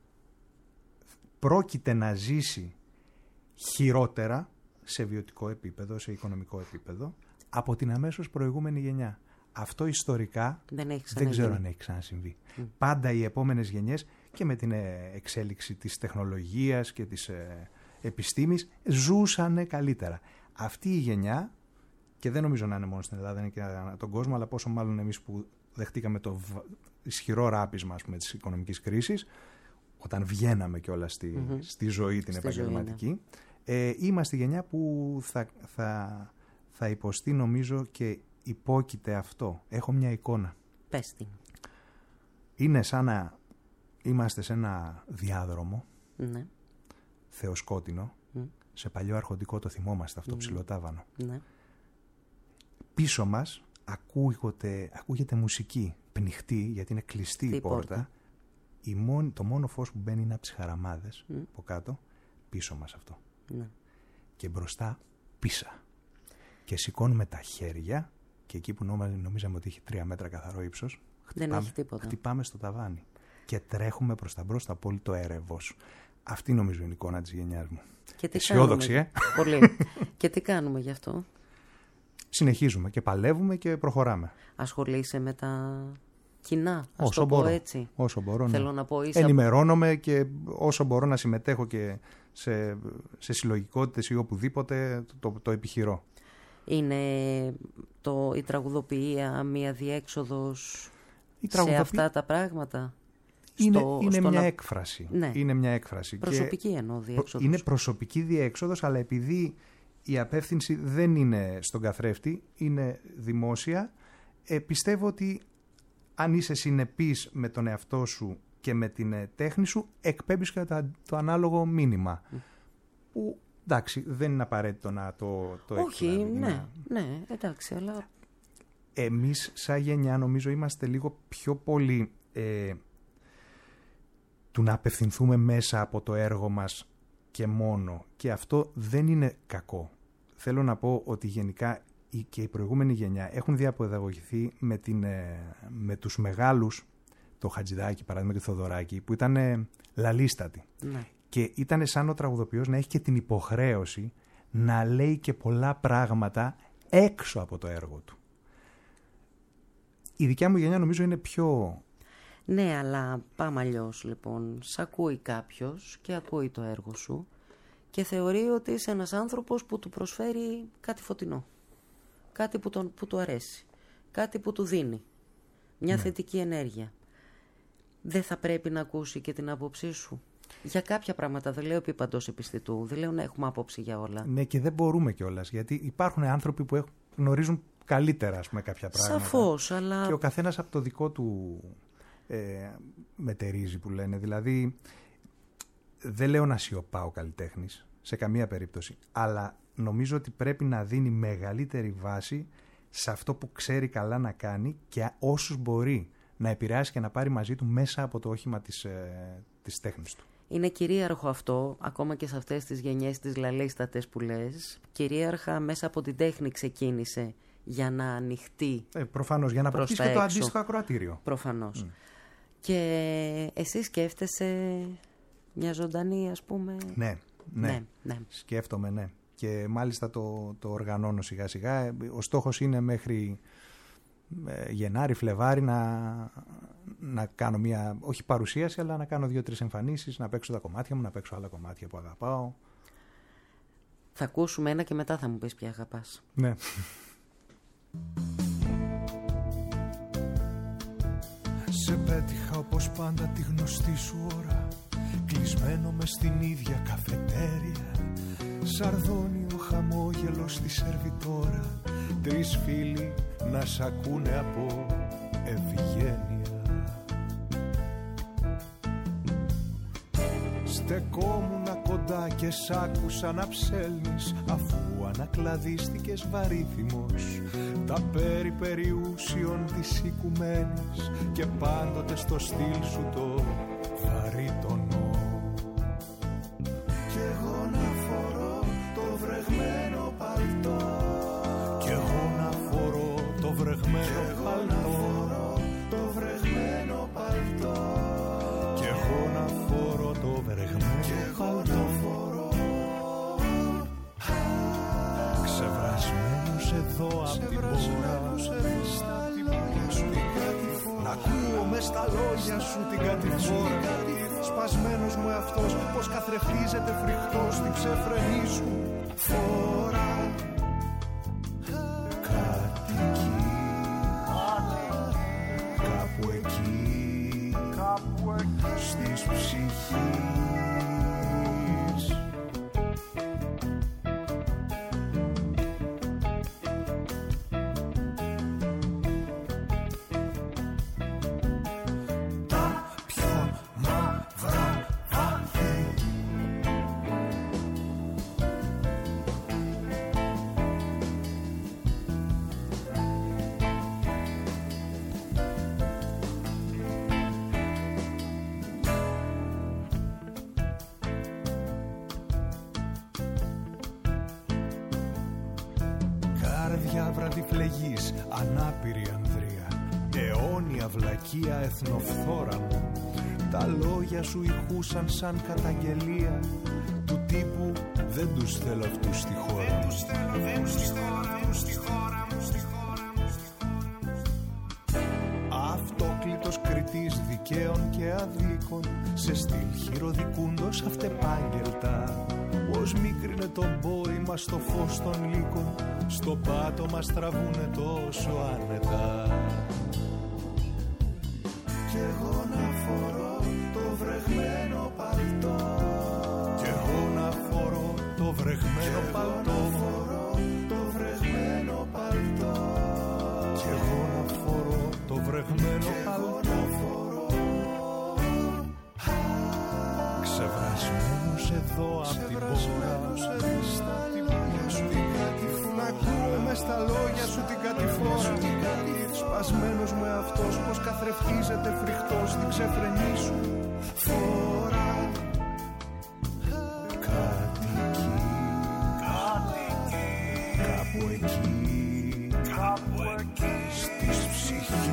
πρόκειται να ζήσει χειρότερα σε βιωτικό επίπεδο, σε οικονομικό επίπεδο, από την αμέσως προηγούμενη γενιά. Αυτό ιστορικά δεν ξέρω αν έχει ξανασυμβεί. Πάντα οι επόμενες γενιές, και με την εξέλιξη της τεχνολογίας και της επιστήμης, ζούσανε καλύτερα. Αυτή η γενιά, και δεν νομίζω να είναι μόνο στην Ελλάδα, είναι και τον κόσμο, αλλά πόσο μάλλον εμείς που δεχτήκαμε το ισχυρό ράπισμα, ας πούμε, της οικονομικής κρίσης, όταν βγαίναμε κιόλας στη ζωή την επαγγελματική, είμαστε η γενιά που θα υποστεί, νομίζω, και υπόκειται αυτό. Έχω μια εικόνα. Πες την. Είναι σαν να είμαστε σε ένα διάδρομο, ναι, θεοσκότεινο, σε παλιό αρχοντικό, το θυμόμαστε αυτό, ψιλοτάβανο. Ναι. Πίσω μας ακούγεται μουσική, πνιχτή, γιατί είναι κλειστή η πόρτα. Το μόνο φως που μπαίνει είναι από τις χαραμάδες από κάτω, πίσω μας αυτό. Ναι. Και μπροστά πίσα. Και σηκώνουμε τα χέρια, και εκεί που νομίζαμε ότι έχει 3 μέτρα καθαρό ύψος, χτυπάμε στο ταβάνι. Και τρέχουμε προς τα μπρος, το απόλυτο έρευος. Αυτή νομίζω είναι η εικόνα της γενιάς μου. Αισιόδοξη, Πολύ. Και τι κάνουμε γι' αυτό? Συνεχίζουμε και παλεύουμε και προχωράμε. Ασχολείσαι με τα κοινά, όσο μπορώ, πω έτσι. Όσο μπορώ, θέλω να πω, ενημερώνομαι, και όσο μπορώ να συμμετέχω και σε συλλογικότητες ή οπουδήποτε το επιχειρώ. Είναι η τραγουδοποιία μία διέξοδος σε αυτά τα πράγματα? Είναι μια έκφραση. Ναι. Είναι μια έκφραση. Προσωπική εννοώ διέξοδος. Είναι προσωπική διέξοδος, αλλά επειδή η απεύθυνση δεν είναι στον καθρέφτη, είναι δημόσια, πιστεύω ότι αν είσαι συνεπής με τον εαυτό σου και με την τέχνη σου, εκπέμπεις και το ανάλογο μήνυμα. Που, εντάξει, δεν είναι απαραίτητο να το όχι, ναι, εντάξει, αλλά... Εμείς σαν γενιά νομίζω είμαστε λίγο πιο πολύ του να απευθυνθούμε μέσα από το έργο μας και μόνο. Και αυτό δεν είναι κακό. Θέλω να πω ότι γενικά και η προηγούμενη γενιά έχουν διαπαιδαγωγηθεί με τους μεγάλους, το Χατζηδάκη, παράδειγμα, και Θοδωράκη, που ήταν λαλίστατοι. Ναι. Και ήταν σαν ο τραγουδοποιός να έχει και την υποχρέωση να λέει και πολλά πράγματα έξω από το έργο του. Η δικιά μου γενιά νομίζω είναι πιο... Ναι, αλλά πάμε αλλιώς λοιπόν. Σ' ακούει κάποιος και ακούει το έργο σου και θεωρεί ότι είσαι ένας άνθρωπος που του προσφέρει κάτι φωτεινό, κάτι που του αρέσει, κάτι που του δίνει, μια θετική ενέργεια. Δεν θα πρέπει να ακούσει και την άποψή σου για κάποια πράγματα? Δεν λέω επί παντός επιστητού, δεν λέω να έχουμε άποψη για όλα. Ναι, και δεν μπορούμε κιόλας, γιατί υπάρχουν άνθρωποι που γνωρίζουν καλύτερα, ας πούμε, κάποια πράγματα. Σαφώς, αλλά... Και ο καθένας από το δικό του μετερίζει, που λένε. Δηλαδή, δεν λέω να σιωπά ο καλλιτέχνης, σε καμία περίπτωση, αλλά νομίζω ότι πρέπει να δίνει μεγαλύτερη βάση σε αυτό που ξέρει καλά να κάνει και όσους μπορεί να επηρεάσει και να πάρει μαζί του μέσα από το όχημα της τέχνης του. Είναι κυρίαρχο αυτό, ακόμα και σε αυτές τις γενιές τις λαλίστατες που λες. Κυρίαρχα μέσα από την τέχνη ξεκίνησε για να ανοιχτεί. Προφανώς, για να αποκτήσει και το αντίστοιχο ακροατήριο. Προφανώς. Και εσύ σκέφτεσαι μια ζωντανή, ας πούμε... Ναι. Σκέφτομαι, ναι. Και μάλιστα το οργανώνω σιγά σιγά. Ο στόχος είναι μέχρι Γενάρη, Φλεβάρη να κάνω μια, όχι παρουσίαση, αλλά να κάνω 2-3 εμφανίσεις, να παίξω τα κομμάτια μου, να παίξω άλλα κομμάτια που αγαπάω. Θα ακούσουμε ένα και μετά θα μου πεις ποια αγαπάς. Ναι. Σε πέτυχα όπως πάντα τη γνωστή σου ώρα, κλεισμένο μες στην ίδια καφετέρια, σαρδόνιο χαμόγελο στη σερβιτόρα, 3 φίλοι να σ' ακούνε από ευγένεια. Στεκόμουνα κοντά και σ' άκουσα να ψέλνεις, αφού ανακλαδίστηκες βαρύθιμος τα περιουσιών της οικουμένης και πάντοτε στο στυλ σου το βαρύτονο. Κι εγώ να φορώ το βρεγμένο παλτό, κι εγώ να φορώ το βρεγμένο παλτό, το βρεγμένο παλτό, κι εγώ να φορώ το βρεγμένο παλτό, ξεβρασμένος εδώ απ' την πόρα, να ακούω μες στα λόγια σου την κατηφόρα, σπασμένος μου εαυτός πως καθρεφτίζεται φρικτός στην ξεφρενή σου φόρα. Κάτι εκεί, κάπου εκεί, στις ψυχής. Βραδιφλεγής, ανάπηρη ανδρεία, αιώνια βλακεία εθνοφθόρα μου. Τα λόγια σου ηχούσαν σαν καταγγελία του τύπου δεν τους θέλω αυτούς στη χώρα μου. Αυτόκλητος κριτής δικαίων και αδίκων, σε στυλ χειροδικούντος αυτεπάγγελτα, πως μίκρινε το μπόρημα στο φως των λύκων, στο πάτωμα στραβούνε τόσο άνετα. Κι εγώ να φορώ το βρεγμένο παλτό, κι εγώ να φορώ το βρεγμένο παλτό, το βρεγμένο παλτό, κι εγώ να φορώ το βρεγμένο παλτό, ξεβρασμένος εδώ απ' την πόρα, να ακούω μες στα λόγια σου την κατηφόρα, σπασμένος μου εαυτός πως καθρεφτίζεται φρικτός στην ξεφρενή σου φόρα. Κάτι εκεί, κάπου εκεί, στις ψυχής.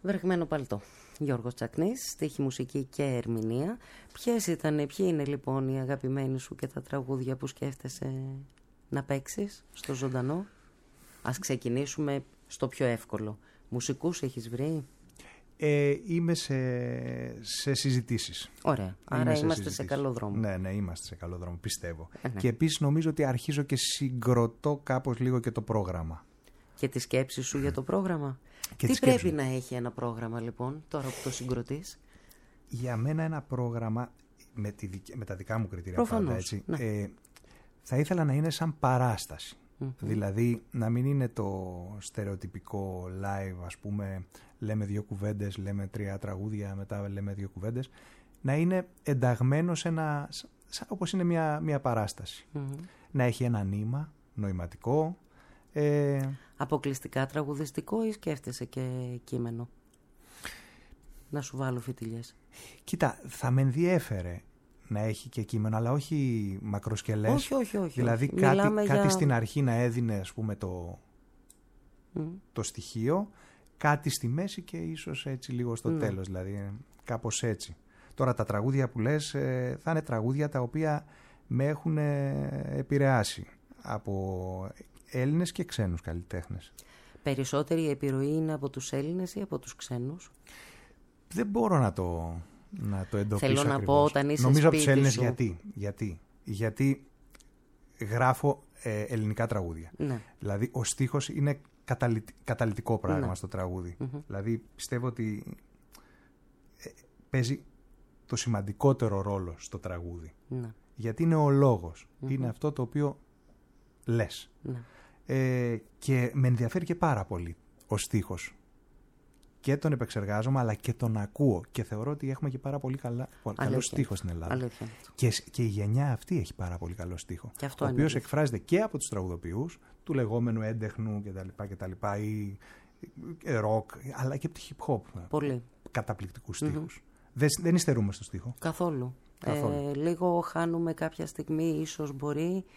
Βρεγμένο παλτό. Γιώργος Τσακνής, στίχη, μουσική και ερμηνεία. Ποιοι είναι λοιπόν οι αγαπημένοι σου και τα τραγούδια που σκέφτεσαι να παίξεις στο ζωντανό? Ας ξεκινήσουμε στο πιο εύκολο. Μουσικούς έχεις βρει? Είμαι σε συζητήσεις. Ωραία, άρα είμαστε σε καλό δρόμο. Ναι, είμαστε σε καλό δρόμο, πιστεύω. Και επίσης νομίζω ότι αρχίζω και συγκροτώ κάπως λίγο και το πρόγραμμα. Και τη σκέψη σου για το πρόγραμμα. Τι πρέπει να έχει ένα πρόγραμμα λοιπόν, τώρα που το συγκροτείς? Για μένα ένα πρόγραμμα, με τα δικά μου κριτήρια προφανώς, πάντα, έτσι, ναι. Θα ήθελα να είναι σαν παράσταση. Δηλαδή να μην είναι το στερεοτυπικό live, ας πούμε, λέμε 2 κουβέντες, λέμε 3 τραγούδια, μετά λέμε 2 κουβέντες. Να είναι ενταγμένο σε όπως είναι μια παράσταση. Να έχει ένα νήμα νοηματικό. Αποκλειστικά τραγουδιστικό ή σκέφτεσαι και κείμενο? Να σου βάλω φιτιλιές. Κοίτα, θα με ενδιέφερε να έχει και κείμενο, αλλά όχι μακροσκελές. Όχι. Δηλαδή κάτι στην αρχή να έδινε, ας πούμε, το στοιχείο, κάτι στη μέση και ίσως έτσι λίγο στο τέλος, δηλαδή κάπως έτσι. Τώρα τα τραγούδια που λες θα είναι τραγούδια τα οποία με έχουν επηρεάσει από Έλληνες και ξένους καλλιτέχνες. Περισσότερη επιρροή είναι από τους Έλληνες ή από τους ξένους? Δεν μπορώ να το εντοπίσω. Θέλω να ακριβώς. πω, όταν είσαι νομίζω από σπίτι τους Έλληνες σου. γιατί γράφω ελληνικά τραγούδια. Ναι. Δηλαδή ο στίχος είναι καταλυτικό πράγμα στο τραγούδι. Δηλαδή πιστεύω ότι παίζει το σημαντικότερο ρόλο στο τραγούδι. Ναι. Γιατί είναι ο λόγος. Είναι αυτό το οποίο λες. Ναι. Και με ενδιαφέρει και πάρα πολύ ο στίχος. Και τον επεξεργάζομαι, αλλά και τον ακούω. Και θεωρώ ότι έχουμε και πάρα πολύ καλό στίχο στην Ελλάδα. Και η γενιά αυτή έχει πάρα πολύ καλό στίχο. Ο οποίος εκφράζεται και από τους τραγουδοποιούς, του λεγόμενου έντεχνου κτλ. Ή ροκ, αλλά και από τη hip hop. Πολύ. Καταπληκτικούς στίχους. Δεν υστερούμε στο στίχο. Καθόλου. Λίγο χάνουμε κάποια στιγμή, ίσως μπορεί,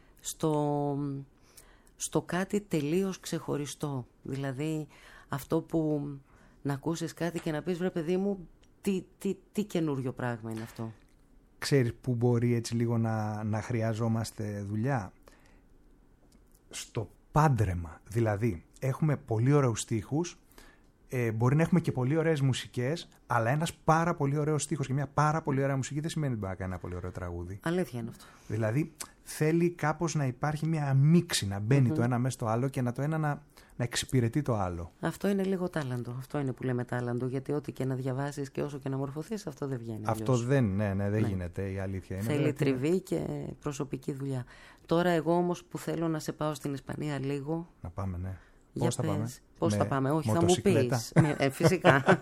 στο κάτι τελείως ξεχωριστό. Δηλαδή αυτό που να ακούσεις κάτι και να πεις, βρε παιδί μου, τι καινούριο πράγμα είναι αυτό. Ξέρεις που μπορεί έτσι λίγο να χρειαζόμαστε δουλειά? Στο πάντρεμα. Δηλαδή έχουμε πολύ ωραίους στίχους, μπορεί να έχουμε και πολύ ωραίες μουσικές, αλλά ένας πάρα πολύ ωραίος στίχος και μια πάρα πολύ ωραία μουσική δεν σημαίνει ότι μπορεί να κάνει ένα πολύ ωραίο τραγούδι. Αλήθεια είναι αυτό. Δηλαδή θέλει κάπως να υπάρχει μια μίξη, να μπαίνει το ένα μέσα στο άλλο και το ένα να εξυπηρετεί το άλλο. Αυτό είναι λίγο τάλαντο. Αυτό είναι που λέμε τάλαντο, γιατί ό,τι και να διαβάσεις και όσο και να μορφωθείς, αυτό δεν βγαίνει. Αυτό δεν γίνεται, η αλήθεια είναι. Θέλει τριβή και προσωπική δουλειά. Τώρα εγώ όμως που θέλω να σε πάω στην Ισπανία λίγο. Να πάμε, ναι. Πώς θα πάμε? Πώς θα πάμε? Όχι, θα μου πεις. Φυσικά.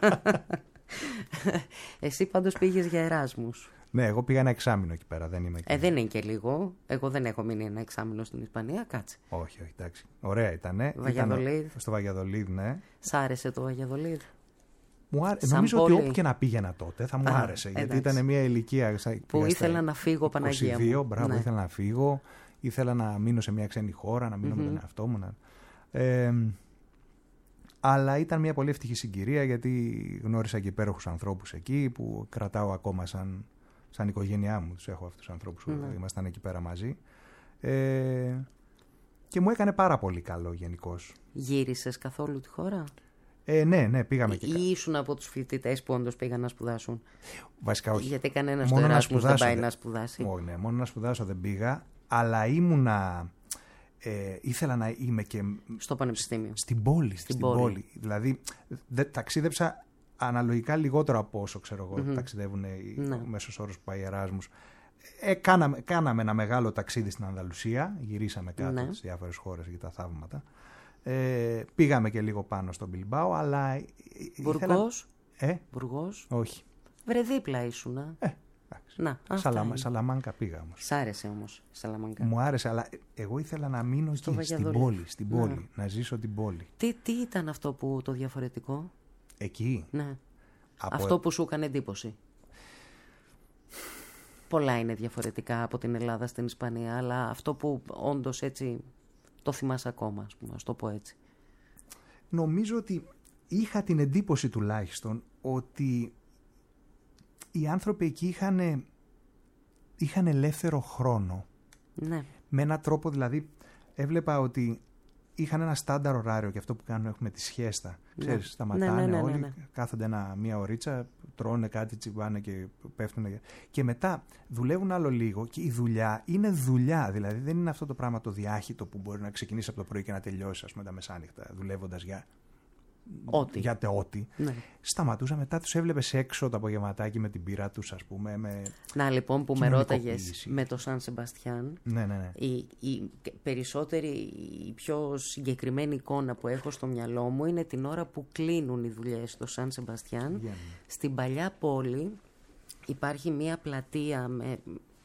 Εσύ πάντως πήγες για Εράσμους. Ναι, εγώ πήγα ένα εξάμηνο εκεί πέρα. Δεν είναι και λίγο. Εγώ δεν έχω μείνει ένα εξάμηνο στην Ισπανία. Κάτσε. Όχι, εντάξει. Ωραία ήτανε. Στο Βαγιαδολίδ, ναι. Σ' άρεσε το Βαγιαδολίδ? Νομίζω ότι όπου και να πήγαινα τότε θα μου άρεσε. Γιατί ήταν μια ηλικία που ήθελα να φύγω, Παναγία μου. Μπράβο, ήθελα να φύγω. Ήθελα να μείνω σε μια ξένη χώρα, να μείνω με τον εαυτό μου. Αλλά ήταν μια πολύ ευτυχή συγκυρία, γιατί γνώρισα και υπέροχους ανθρώπους εκεί που κρατάω ακόμα σαν οικογένειά μου. Τους έχω αυτούς τους ανθρώπους που ήμασταν εκεί πέρα μαζί. Και μου έκανε πάρα πολύ καλό γενικώς. Γύρισες καθόλου τη χώρα? Ναι, πήγαμε και ή ήσουν από τους φοιτητές που όντως πήγαν να σπουδάσουν? Βασικά όχι. Γιατί κανένας στο Εράσμους δεν πάει να σπουδάσει. Όχι, ναι, μόνο να σπουδάσω δεν πήγα, αλλά ήμουνα... ήθελα να είμαι και στο πανεπιστήμιο. Στην πόλη. Δηλαδή ταξίδεψα αναλογικά λιγότερο από όσο ξέρω εγώ ταξιδεύουν ο μέσος όρος που πάει Εράσμους. Κάναμε ένα μεγάλο ταξίδι στην Ανδαλουσία, γυρίσαμε κάτω στις διάφορες χώρες για τα θαύματα. Πήγαμε και λίγο πάνω στο Μπιλμπάο, αλλά... Μπουργός? Μπουργός? Όχι. Βρε, δίπλα ήσουνα. Σαλαμάνκα πήγα όμως. Σ' άρεσε όμως η Σαλαμάνκα? Μου άρεσε, αλλά εγώ ήθελα να μείνω εκεί, στην πόλη, να ζήσω την πόλη. Τι ήταν αυτό που το διαφορετικό? Εκεί? Ναι. Αυτό που σου έκανε εντύπωση? Πολλά είναι διαφορετικά από την Ελλάδα στην Ισπανία, αλλά αυτό που όντως έτσι το θυμάσαι ακόμα, ας πούμε, ας το πω έτσι. Νομίζω ότι είχα την εντύπωση τουλάχιστον ότι οι άνθρωποι εκεί είχαν ελεύθερο χρόνο. Ναι. Με έναν τρόπο, δηλαδή, έβλεπα ότι είχαν ένα στάνταρ ωράριο και αυτό που κάνουν έχουμε τη σιέστα. Ξέρεις, σταματάνε όλοι, κάθονται μία ωρίτσα, τρώνε κάτι, τσιμπάνε και πέφτουν. Και μετά δουλεύουν άλλο λίγο και η δουλειά είναι δουλειά. Δηλαδή δεν είναι αυτό το πράγμα το διάχυτο που μπορεί να ξεκινήσει από το πρωί και να τελειώσει, ας πούμε, τα μεσάνυχτα, δουλεύοντας για ό,τι. Ναι. Σταματούσα, μετά τους έβλεπες έξω το απογευματάκι με την πύρα τους, ας πούμε. Να λοιπόν που με ρώταγες με το Σαν Σεμπαστιάν. Ναι. Η περισσότερη, η πιο συγκεκριμένη εικόνα που έχω στο μυαλό μου είναι την ώρα που κλείνουν οι δουλειές στο Σαν Σεμπαστιάν. Στην παλιά πόλη υπάρχει μια πλατεία με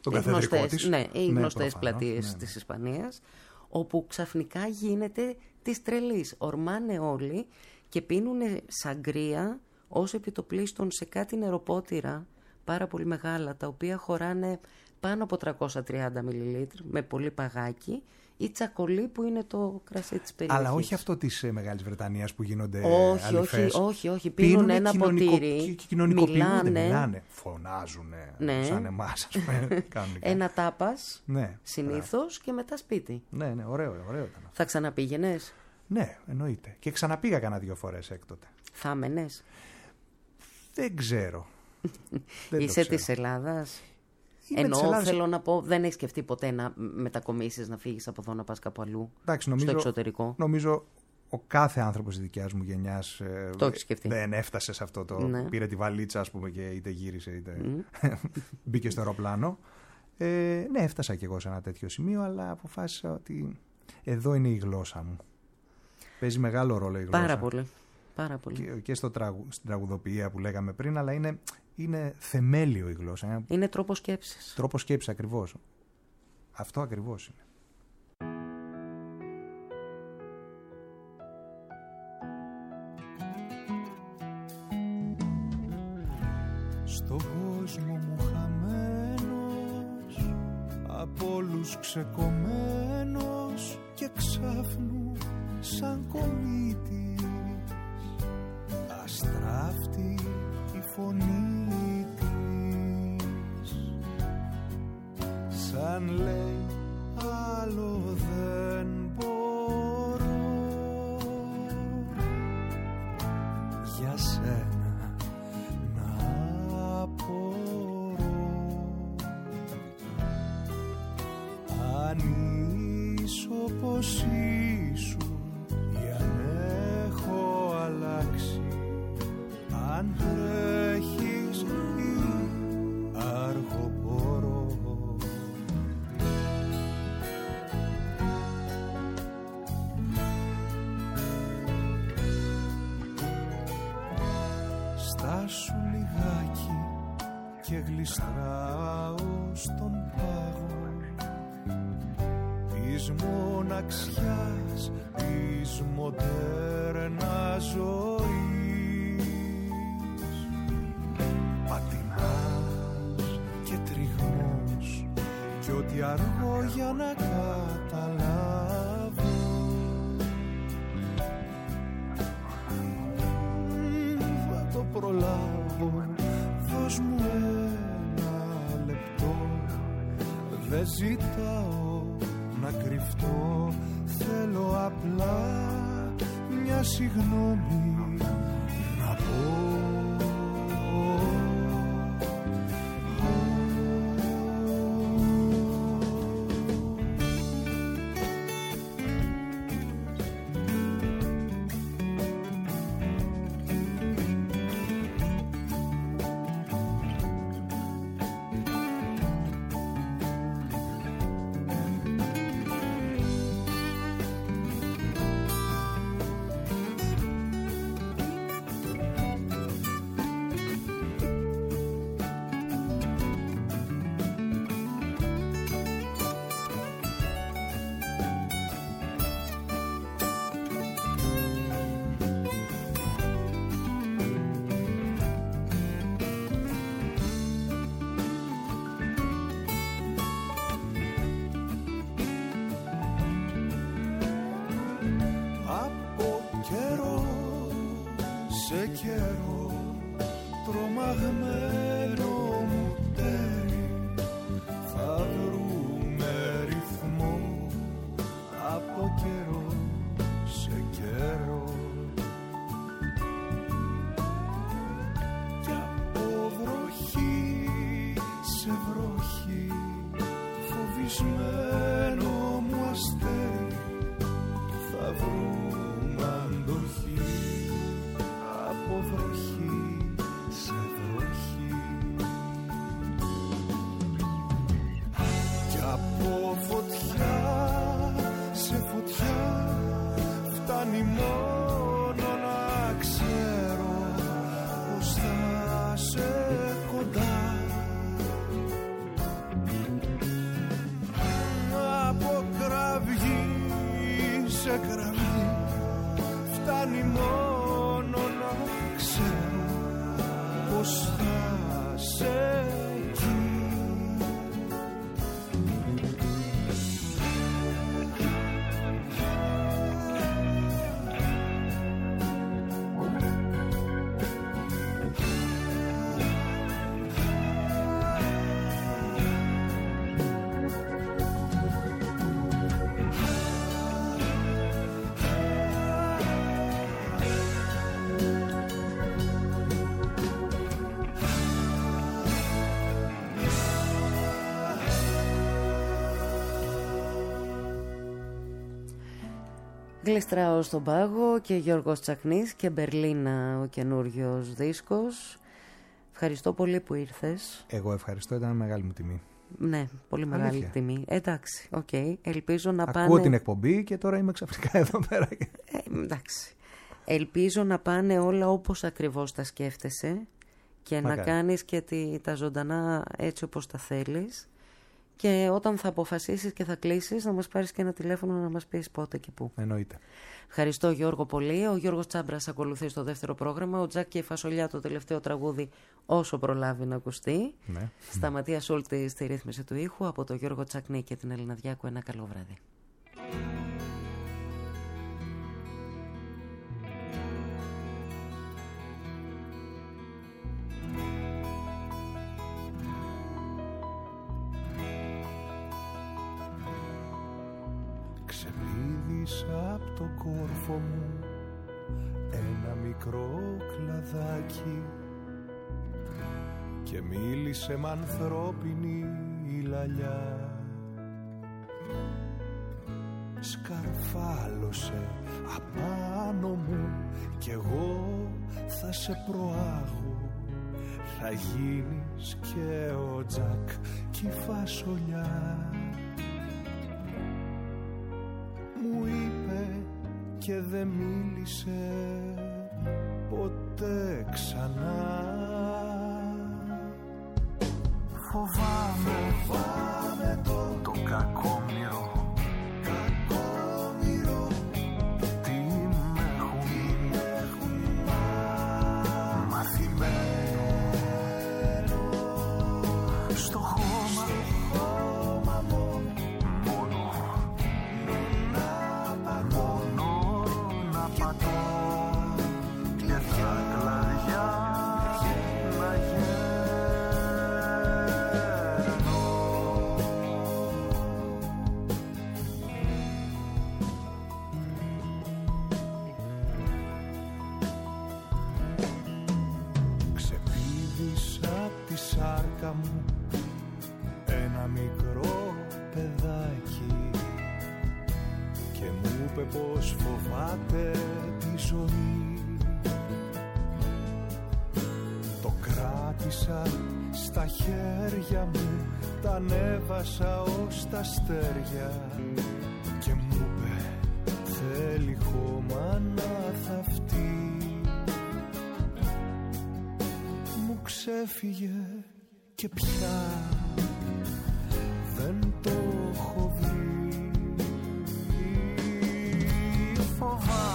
οι γνωστές πλατείες της Ισπανίας, όπου ξαφνικά γίνεται της τρελής. Ορμάνε όλοι και πίνουν σαγκρία ως επιτοπλίστων σε κάτι νεροπότηρα πάρα πολύ μεγάλα, τα οποία χωράνε πάνω από 330 μιλιλίτρ με πολύ παγάκι, ή τσακολί που είναι το κρασί της περιοχής. Αλλά όχι αυτό της Μεγάλης Βρετανίας που γίνονται όχι. Πίνουν ένα ποτήρι, μιλάνε, φωνάζουν σαν εμάς, ας πούμε. Ένα τάπας, συνήθως, και μετά σπίτι. Ναι, ωραίο ήταν. Θα ξαναπήγαινες? Ναι, εννοείται. Και ξαναπήγα κανένα 2 φορές έκτοτε. Θα έμενες? Δεν ξέρω. Είσαι της Ελλάδας? Θέλω να πω, δεν έχεις σκεφτεί ποτέ να μετακομίσεις, να φύγεις από εδώ, να πας κάπου αλλού? Εντάξει, στο εξωτερικό? Νομίζω ο κάθε άνθρωπος της δικιάς μου γενιάς δεν έφτασε σε αυτό το. Ναι. Πήρε τη βαλίτσα, ας πούμε, και είτε γύρισε είτε μπήκε στο αεροπλάνο. Ναι, έφτασα κι εγώ σε ένα τέτοιο σημείο, αλλά αποφάσισα ότι εδώ είναι η γλώσσα μου. Παίζει μεγάλο ρόλο η γλώσσα. Πάρα πολύ. Και στην τραγουδοποιία που λέγαμε πριν, αλλά είναι θεμέλιο η γλώσσα. Είναι τρόπο σκέψης. Τρόπο σκέψης, ακριβώς. Αυτό ακριβώς είναι. Στον κόσμο μου χαμένος, από όλους ξεκομμένος, και ξάφνου σαν κομίτης αστράφτη η φωνή της, σαν λέει άλλο δεν μπορώ, για σένα να απορώ, αν είσαι όπως ήσουν ή αν έχω αλλάξει, αν τρέχεις ή αργοπορώ. Στάσου λιγάκι και γλιστράω στον πάγο της μοναξιάς, της μοντέρνα ζωής. Πατινάς και τριγνός κι ό,τι αργώ για να καταλάβω, θα το προλάβω. Δώσ' μου ένα λεπτό, δεν ζητάω να κρυφτώ, θέλω απλά μια συγγνώμη να πω. σε καιρό τρομαγμένο μου τέρι θα βρούμε ρυθμό από καιρό σε καιρό κι από βροχή σε βροχή φοβισμένο μου αστέρι θα βρούμε αντοχή από βροχή σε βροχή κι από φωτιά σε φωτιά φτάνει μόνο να ξέρω πως θα σε κοντά από κραυγή σε κραυγή φτάνει μόνο να ξέρω πως θα σε εκεί. Γλιστράω στον πάγο και Γιώργος Τσακνής και Μπερλίνα ο καινούριος δίσκος. Ευχαριστώ πολύ που ήρθες. Εγώ ευχαριστώ, ήταν μεγάλη μου τιμή. Ναι, πολύ μεγάλη τιμή. Εντάξει, οκ. Ελπίζω να πάνε... Ακούω την εκπομπή και τώρα είμαι ξαφνικά εδώ πέρα. Εντάξει. Ελπίζω να πάνε όλα όπως ακριβώς τα σκέφτεσαι και να κάνεις και τα ζωντανά έτσι όπως τα θέλεις. Και όταν θα αποφασίσεις και θα κλείσεις να μας πάρεις και ένα τηλέφωνο να μας πεις πότε και πού. Εννοείται. Ευχαριστώ Γιώργο πολύ. Ο Γιώργος Τσάμπρας ακολουθεί στο δεύτερο πρόγραμμα. Ο Τζακ και η Φασολιά το τελευταίο τραγούδι όσο προλάβει να ακουστεί. Ναι. Σταματία Σούλτη στη ρύθμιση του ήχου. Από τον Γιώργο Τσακνή και την Έλληνα Διάκου ένα καλό βράδυ. Ξεπήδησα απ' το κόρφο μου ένα μικρό κλαδάκι και μίλησε μ' ανθρώπινη η λαλιά. Σκαρφάλωσε απάνω μου κι εγώ θα σε προάγω. Θα γίνεις και ο Τζακ κι η Φασολιά. Μου είπε και δεν μίλησε ποτέ ξανά. Φοβάμαι το κακόμοιρο. Τι με έχουν μαθημένο στο χώμα μόνο να πατώ και τα κλαδιά να γέρνω. Ξεπήδησα απ' τη σάρκα μου ένα μικρό παιδάκι και μου είπε πως φοβάται τη ζωή. Το κράτησα στα χέρια μου, τα ανέβασα ως τα αστέρια και μου είπε θέλει χώμα να θαυτεί. Μου ξέφυγε και πια δεν το έχω βρει. Φοβάμαι